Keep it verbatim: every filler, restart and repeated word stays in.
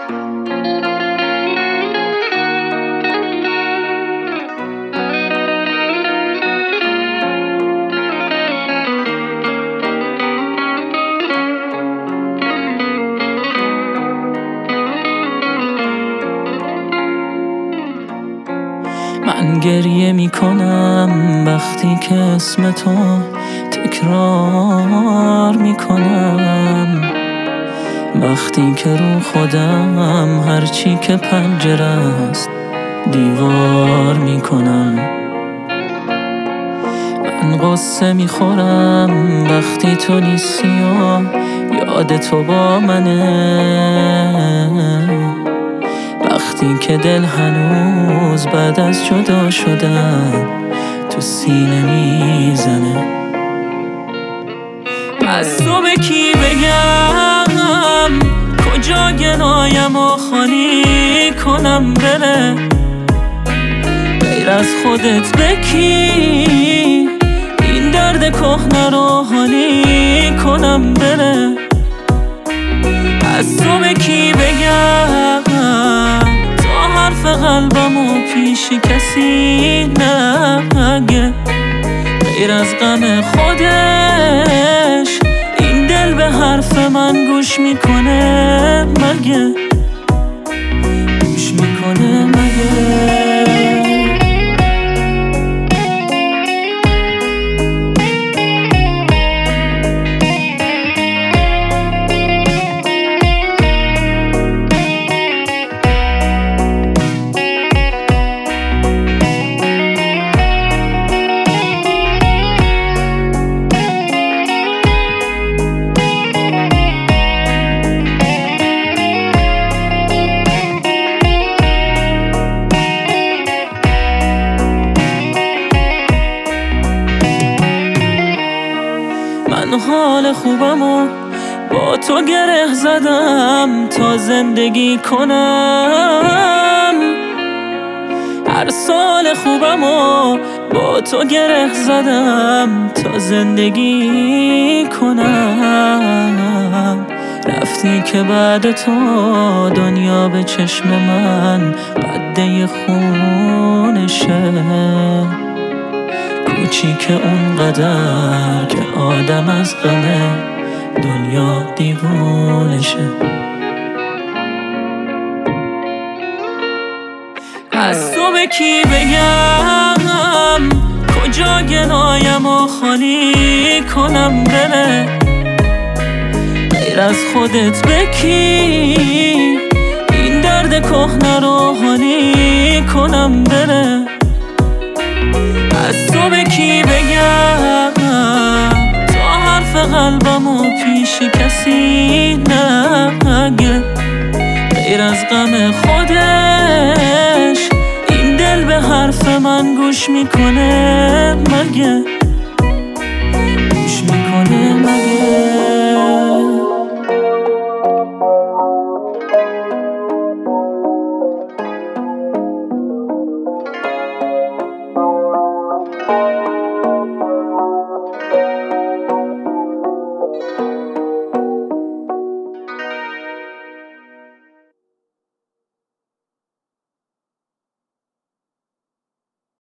من گریه میکنم وقتی که اسم تو تکرار میکنم، وقتی که رو خودم هرچی که پنجره است دیوار میکنم. من قصه میخورم وقتی تو نیستی و یاد تو با منه، وقتی که دل هنوز بعد از جدا شدن تو سینه میزنه. از تو به کی بگم کجا گنایم و خالی کنم بره، غیر از خودت به کی این درد کهنه رو حالی کنم بره. از تو به کی بگم تا حرف قلبمو پیش کسی نگه، غیر از غم خودش این دل به حرف من گوش میکنه مگه، گوش میکنه مگه. من حال خوبمو با تو گره زدم تا زندگی کنم، هر سال خوبمو با تو گره زدم تا زندگی کنم. رفتی که بعد تو دنیا به چشم من قده خونشه، کوچیک اون قدر که آدم از غمه دنیا دیوونشه. از تو به کی بگم کجا گنایم و خالی کنم بره، غیر از خودت به کی این درد کهنه رو حالی کنم بره. از تو به کی بگم تا حرف قلبمو پیش کسی نگه، غیر از غم خودش این دل به حرف من گوش میکنه مگه.